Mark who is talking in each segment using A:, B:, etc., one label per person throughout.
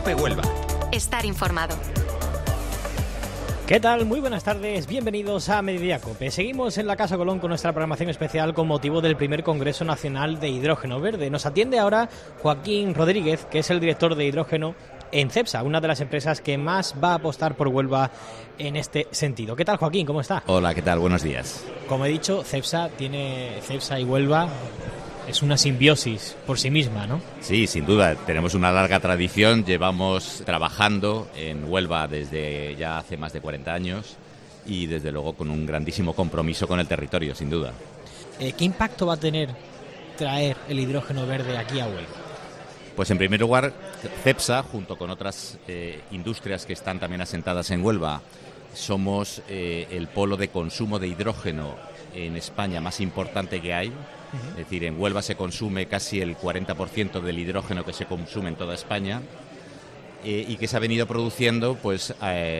A: COPE Huelva.
B: Estar informado.
C: ¿Qué tal? Muy buenas tardes, bienvenidos a Mediodía COPE. Seguimos en la Casa Colón con nuestra programación especial con motivo del primer Congreso Nacional de Hidrógeno Verde. Nos atiende ahora Joaquín Rodríguez, que es el director de hidrógeno en Cepsa, una de las empresas que más va a apostar por Huelva en este sentido. ¿Qué tal, Joaquín? ¿Cómo está?
D: Hola, ¿qué tal? Buenos días.
C: Como he dicho, Cepsa y Huelva es una simbiosis por sí misma, ¿no?
D: Sí, sin duda. Tenemos una larga tradición. Llevamos trabajando en Huelva desde ya hace más de 40 años y, desde luego, con un grandísimo compromiso con el territorio, sin duda.
C: ¿Qué impacto va a tener traer el hidrógeno verde aquí a Huelva?
D: Pues, en primer lugar, Cepsa, junto con otras industrias que están también asentadas en Huelva, somos el polo de consumo de hidrógeno en España más importante que hay. Es decir, en Huelva se consume casi el 40% del hidrógeno que se consume en toda España y que se ha venido produciendo, pues,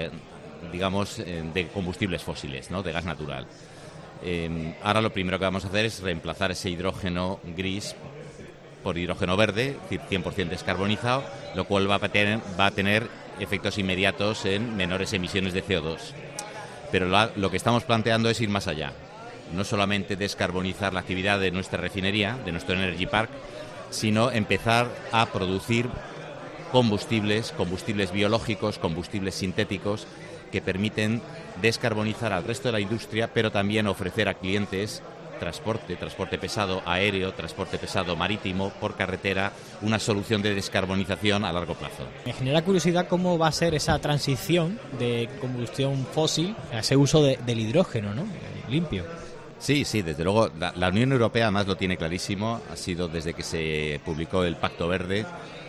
D: de combustibles fósiles, ¿no? De gas natural. Ahora lo primero que vamos a hacer es reemplazar ese hidrógeno gris por hidrógeno verde, es decir, 100% descarbonizado, lo cual va a tener efectos inmediatos en menores emisiones de CO2. Pero lo que estamos planteando es ir más allá. No solamente descarbonizar la actividad de nuestra refinería, de nuestro Energy Park, sino empezar a producir combustibles biológicos, combustibles sintéticos, que permiten descarbonizar al resto de la industria, pero también ofrecer a clientes transporte pesado aéreo, transporte pesado marítimo, por carretera, una solución de descarbonización a largo plazo.
C: Me genera curiosidad cómo va a ser esa transición de combustión fósil a ese uso del hidrógeno, ¿no? Limpio.
D: Sí, desde luego. La Unión Europea además lo tiene clarísimo. Ha sido desde que se publicó el Pacto Verde.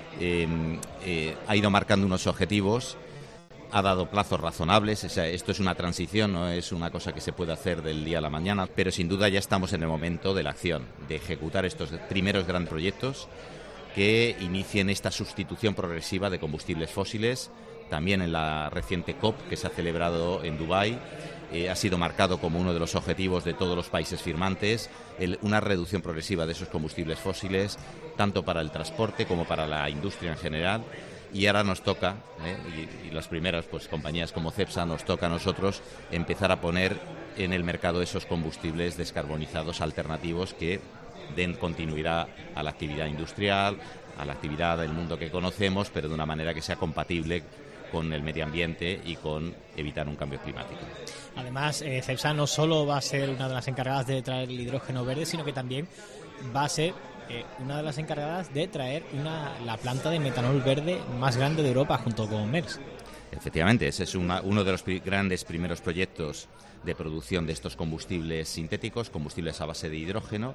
D: Ha ido marcando unos objetivos. Ha dado plazos razonables. Esto es una transición, no es una cosa que se puede hacer del día a la mañana. Pero sin duda ya estamos en el momento de la acción, de ejecutar estos primeros grandes proyectos que inicien esta sustitución progresiva de combustibles fósiles. También en la reciente COP que se ha celebrado en Dubái, ha sido marcado como uno de los objetivos de todos los países firmantes una reducción progresiva de esos combustibles fósiles, tanto para el transporte como para la industria en general. Y ahora nos toca, y las primeras compañías como Cepsa, nos toca a nosotros empezar a poner en el mercado esos combustibles descarbonizados alternativos que den continuidad a la actividad industrial, a la actividad del mundo que conocemos, pero de una manera que sea compatible con el medio ambiente y con evitar un cambio climático.
C: Además, Cepsa no solo va a ser una de las encargadas de traer el hidrógeno verde, sino que también va a ser una de las encargadas de traer la planta de metanol verde más grande de Europa, junto con Maersk.
D: Efectivamente, ese es uno de los grandes primeros proyectos de producción de estos combustibles sintéticos, combustibles a base de hidrógeno,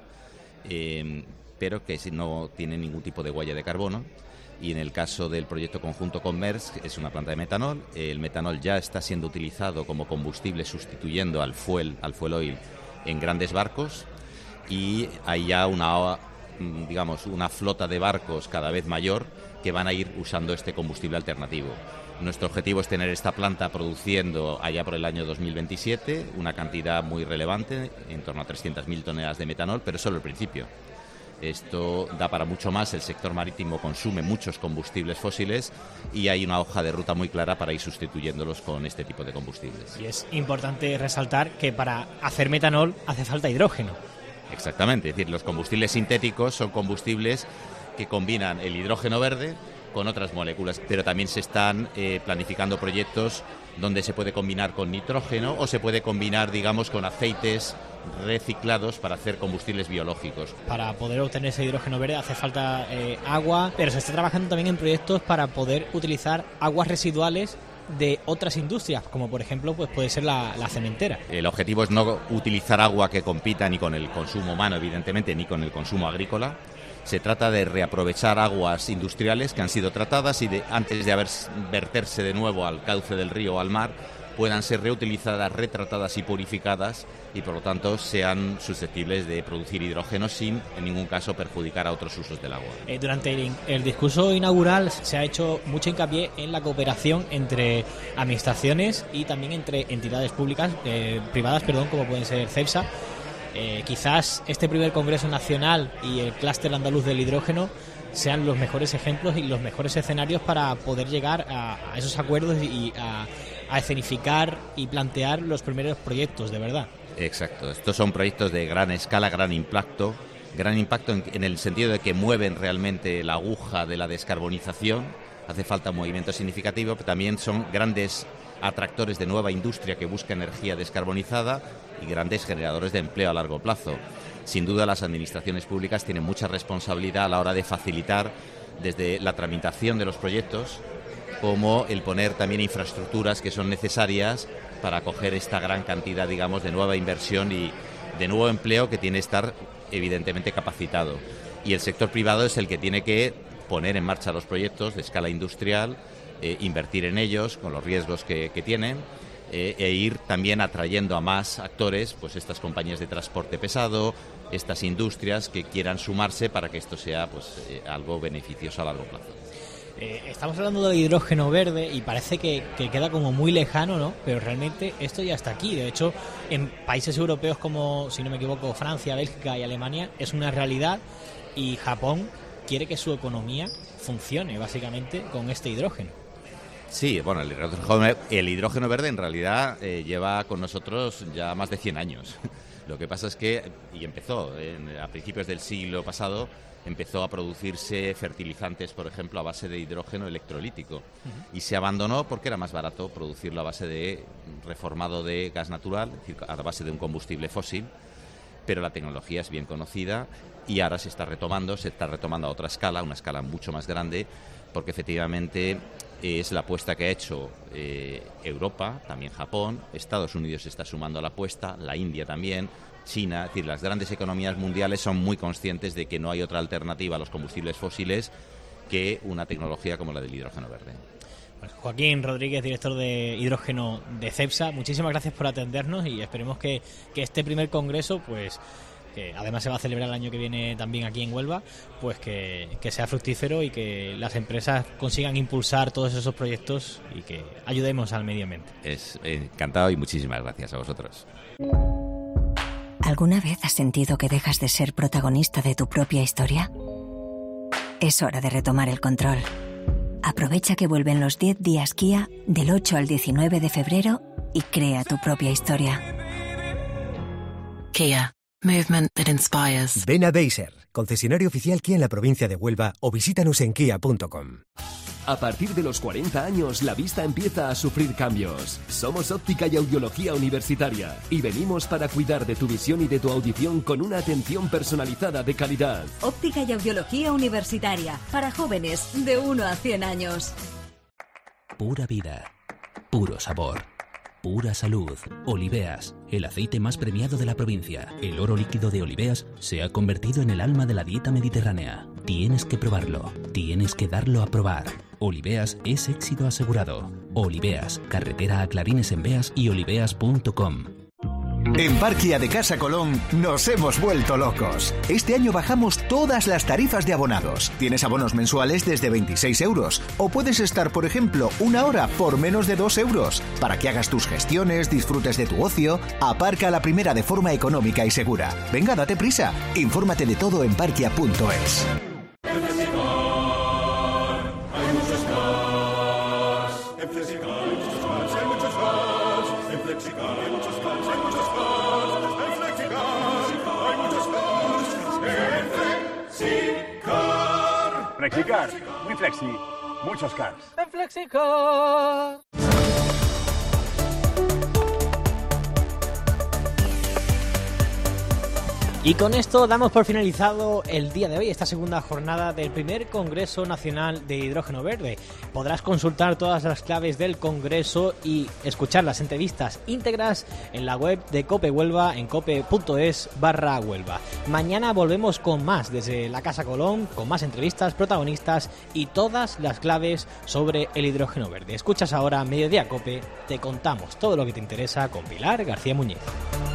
D: pero que no tienen ningún tipo de huella de carbono. Y en el caso del proyecto conjunto con Maersk es una planta de metanol. El metanol ya está siendo utilizado como combustible sustituyendo al fuel oil en grandes barcos, y hay ya una flota de barcos cada vez mayor que van a ir usando este combustible alternativo. Nuestro objetivo es tener esta planta produciendo allá por el año 2027 una cantidad muy relevante, en torno a 300.000 toneladas de metanol, pero solo el principio. Esto da para mucho más. El sector marítimo consume muchos combustibles fósiles y hay una hoja de ruta muy clara para ir sustituyéndolos con este tipo de combustibles.
C: Y es importante resaltar que para hacer metanol hace falta hidrógeno.
D: Exactamente, es decir, los combustibles sintéticos son combustibles que combinan el hidrógeno verde con otras moléculas, pero también se están planificando proyectos donde se puede combinar con nitrógeno o se puede combinar, con aceites reciclados para hacer combustibles biológicos.
C: Para poder obtener ese hidrógeno verde hace falta agua, pero se está trabajando también en proyectos para poder utilizar aguas residuales de otras industrias, como por ejemplo puede ser la cementera.
D: El objetivo es no utilizar agua que compita ni con el consumo humano, evidentemente, ni con el consumo agrícola. Se trata de reaprovechar aguas industriales que han sido tratadas y antes de verterse de nuevo al cauce del río o al mar, puedan ser reutilizadas, retratadas y purificadas, y por lo tanto sean susceptibles de producir hidrógeno sin en ningún caso perjudicar a otros usos del agua.
C: Durante el discurso inaugural se ha hecho mucho hincapié en la cooperación entre administraciones y también entre entidades privadas, como pueden ser Cepsa. Quizás este primer Congreso Nacional y el Clúster Andaluz del Hidrógeno sean los mejores ejemplos y los mejores escenarios para poder llegar a esos acuerdos y a escenificar y plantear los primeros proyectos, de verdad.
D: Exacto, estos son proyectos de gran escala, gran impacto en el sentido de que mueven realmente la aguja de la descarbonización. Hace falta un movimiento significativo, pero también son grandes atractores de nueva industria que busca energía descarbonizada y grandes generadores de empleo a largo plazo. Sin duda, las administraciones públicas tienen mucha responsabilidad a la hora de facilitar desde la tramitación de los proyectos como el poner también infraestructuras que son necesarias para acoger esta gran cantidad, digamos, de nueva inversión y de nuevo empleo que tiene que estar evidentemente capacitado. Y el sector privado es el que tiene que poner en marcha los proyectos de escala industrial, invertir en ellos con los riesgos que tienen, e ir también atrayendo a más actores, pues estas compañías de transporte pesado, estas industrias que quieran sumarse para que esto sea algo beneficioso a largo plazo.
C: Estamos hablando del hidrógeno verde y parece que queda como muy lejano, ¿no? Pero realmente esto ya está aquí. De hecho, en países europeos como, si no me equivoco, Francia, Bélgica y Alemania, es una realidad, y Japón quiere que su economía funcione básicamente con este hidrógeno.
D: Sí, bueno, el hidrógeno verde en realidad lleva con nosotros ya más de 100 años. Lo que pasa es que, y empezó a principios del siglo pasado, empezó a producirse fertilizantes, por ejemplo, a base de hidrógeno electrolítico. Y se abandonó porque era más barato producirlo a base de reformado de gas natural, es decir, a base de un combustible fósil. Pero la tecnología es bien conocida y ahora se está retomando a otra escala, una escala mucho más grande, porque efectivamente es la apuesta que ha hecho Europa, también Japón, Estados Unidos se está sumando a la apuesta, la India también, China, es decir, las grandes economías mundiales son muy conscientes de que no hay otra alternativa a los combustibles fósiles que una tecnología como la del hidrógeno verde.
C: Joaquín Rodríguez, director de hidrógeno de Cepsa, muchísimas gracias por atendernos y esperemos que este primer congreso, pues que además se va a celebrar el año que viene también aquí en Huelva, pues que sea fructífero y que las empresas consigan impulsar todos esos proyectos y que ayudemos al medio ambiente.
D: Es encantado y muchísimas gracias a vosotros.
A: ¿Alguna vez has sentido que dejas de ser protagonista de tu propia historia? Es hora de retomar el control. Aprovecha que vuelven los 10 días Kia del 8 al 19 de febrero y crea tu propia historia.
B: Kia. Movement that inspires.
E: Ven a Deiser, concesionario oficial Kia en la provincia de Huelva, o visítanos en kia.com.
F: A partir de los 40 años, la vista empieza a sufrir cambios. Somos Óptica y Audiología Universitaria y venimos para cuidar de tu visión y de tu audición con una atención personalizada de calidad.
G: Óptica y Audiología Universitaria, para jóvenes de 1 a 100 años.
H: Pura vida, puro sabor, pura salud. Oliveas, el aceite más premiado de la provincia. El oro líquido de Oliveas se ha convertido en el alma de la dieta mediterránea. Tienes que probarlo, tienes que darlo a probar. Oliveas es éxito asegurado. Oliveas, carretera a Clarines en Beas y oliveas.com.
I: En Parkia de Casa Colón nos hemos vuelto locos. Este año bajamos todas las tarifas de abonados. Tienes abonos mensuales desde 26 euros. O puedes estar, por ejemplo, 1 hora por menos de 2 euros. Para que hagas tus gestiones, disfrutes de tu ocio. Aparca a la primera de forma económica y segura. Venga, date prisa. Infórmate de todo en parkia.es.
J: Flexicar, muy flexi, muchos cars.
C: En Flexicar. Y con esto damos por finalizado el día de hoy, esta segunda jornada del primer Congreso Nacional de Hidrógeno Verde. Podrás consultar todas las claves del Congreso y escuchar las entrevistas íntegras en la web de COPE Huelva en cope.es/Huelva. Mañana volvemos con más desde la Casa Colón, con más entrevistas, protagonistas y todas las claves sobre el hidrógeno verde. Escuchas ahora Mediodía Cope, te contamos todo lo que te interesa con Pilar García Muñiz.